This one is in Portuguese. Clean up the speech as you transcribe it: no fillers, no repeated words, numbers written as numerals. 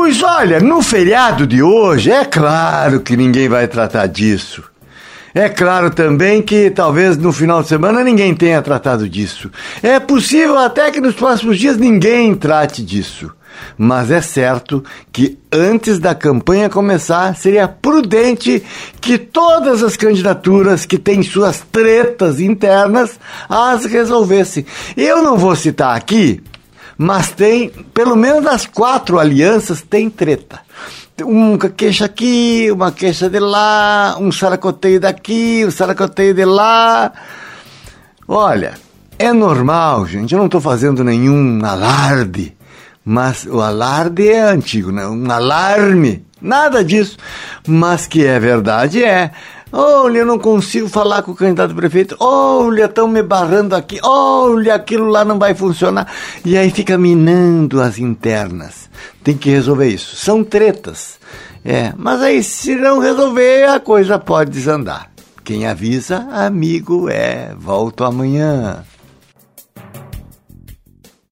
Pois olha, no feriado de hoje, é claro que ninguém vai tratar disso. É claro também que talvez no final de semana ninguém tenha tratado disso. É possível até que nos próximos dias ninguém trate disso. Mas é certo que antes da campanha começar, seria prudente que todas as candidaturas que têm suas tretas internas as resolvessem. Eu não vou citar aqui, mas tem, pelo menos as 4 alianças tem treta. Uma queixa aqui, uma queixa de lá, um saracoteio daqui, um saracoteio de lá. Olha, é normal, gente, eu não estou fazendo nenhum alarde, mas o alarde é antigo, né? Um alarme, nada disso, mas que é verdade é. Olha, eu não consigo falar com o candidato a prefeito. Olha, estão me barrando aqui. Olha, aquilo lá não vai funcionar. E aí fica minando as internas. Tem que resolver isso. São tretas. Mas aí se não resolver, a coisa pode desandar. Quem avisa, amigo é. Volto amanhã.